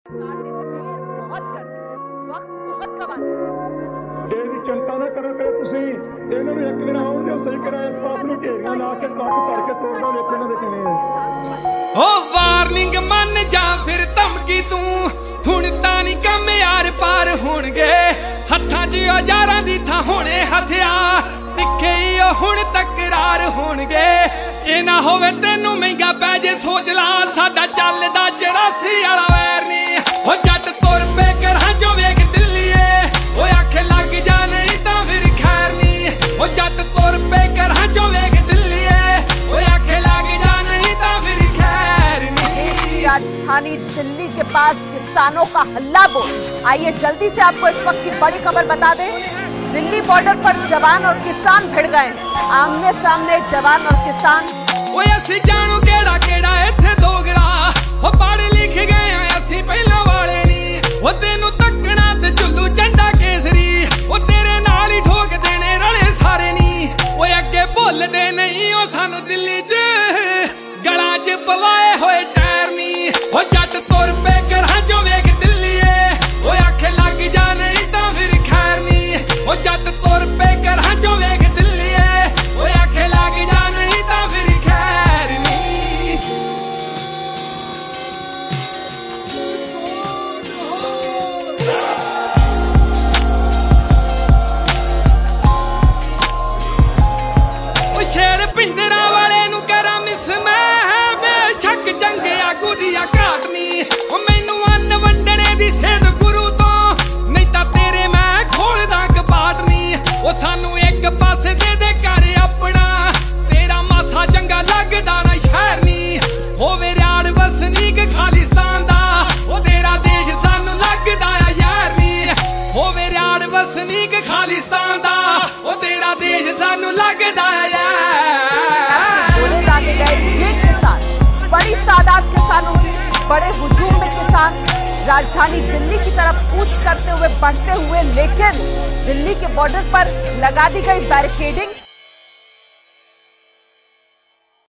सरकार ने देर बहुत कर दी, वक्त बहुत गवा दिया। देश की चिंता ना करो कि ਤੁਸੀਂ ਇਹਨਾਂ ਨੂੰ ਇੱਕ ਦਿਨ ਆਉਣ ਦਿਓ ਸਹੀ ਕਰਾਂ ਇਸ ਪਾਸ ਨੂੰ ਘੇਰੀਆਂ ਲਾ ਕੇ ਟਰੱਕ ਭਰ ਕੇ ਤੋੜਦਾ ਵੇਖੋ ਇਹਨਾਂ ਦੇ ਕਿਵੇਂ ਆ। ਓ ਵਾਰਨਿੰਗ ਮੰਨ ਜਾ ਫਿਰ ਧਮਕੀ ਤੂੰ ਹੁਣ ਤਾਂ ਨਹੀਂ ਕੰਮ ਯਾਰ ਪਾਰ ਹੋਣਗੇ ਹੱਥਾਂ 'ਚ ਔਜ਼ਾਰਾਂ ਦੀ ਥਾਂ ਹੋਣੇ ਹਥਿਆਰ ਤਿੱਖੇ ਹੀ ਉਹ ਹੁਣ ਤਕਰਾਰ ਹੋਣਗੇ ਇਹ ਨਾ ਹੋਵੇ ਤੈਨੂੰ ਮਹਿੰਗਾ ਪੈ ਜੇ ਸੋਚ ਲਾ ਸਾਡਾ ਚੱਲਦਾ 84 ਵਾਲਾ ਵੈਰ ਨਹੀਂ ਉਹ ਜੱਟ ਤੁਰ ਪੇ ਕਰਾਂ ਜੋ ਵੇਖ ਦਿੱਲੀਏ ਓਏ ਆਖੇ ਲੱਗ ਜਾ ਨਹੀਂ ਤਾਂ ਫਿਰ ਖੈਰ ਨਹੀਂ ਉਹ ਜੱਟ ਤੁਰ ਪੇ ਕਰਾਂ ਜੋ ਵੇਖ ਦਿੱਲੀਏ ਓਏ ਆਖੇ ਲੱਗ जा नहीं तो फिर खैर नहीं। राजधानी दिल्ली के पास किसानों का हल्ला बोल। आइए जल्दी से आपको इस वक्त की बड़ी खबर बता दें। दिल्ली बॉर्डर पर जवान और किसान भिड़ गए, आमने सामने जवान और किसान। ओए असी जानू केड़ा केड़ा इत्थे दोगला ओ पढ़ लिख गए असी पहला वाले नी ओ तेनू तकना ते झुल्लू झंडा केसरी ओ तेरे नाल ही ठोक देने रले सारे नी ओए अगे भुलदे नहीं ओ सानू दिल्ली च गला च पवाए होए टैर नी ओ जट तुर पे करा जो वेख दिल्लीए ओ आखे लग जा नहीं तां फिर खैर नी ओ जट तुर पे करा जो वेख दिल्लीए ओ आखे लग जा नहीं तां फिर खैर नी। ओ शेर पिंडरा वाले नु करा मिस मैं बेशक जंग आगू दिया घाट नी ओ मैनू अन्न वंडने दी सेध गुरु तो नहीं तां तेरे मैं खोलदा कपाट नी ओ सानू एक पासे दे दे कर अपना तेरा माथा चंगा लगदा ना शहर नी होवे रियाड़ वसनीक खालिस्तान दा ओ तेरा देश सानू लगदा आ यार नी होवे रियाड़ वसनीक खालिस्तान दा ओ तेरा देश सानू लगदा आ गोले दागे गए ये किसान, बड़ी तादाद किसानों की, बड़े हुजूम में किसान राजधानी दिल्ली की तरफ कूच करते हुए बढ़ते हुए, लेकिन दिल्ली के बॉर्डर पर लगा दी गई बैरिकेडिंग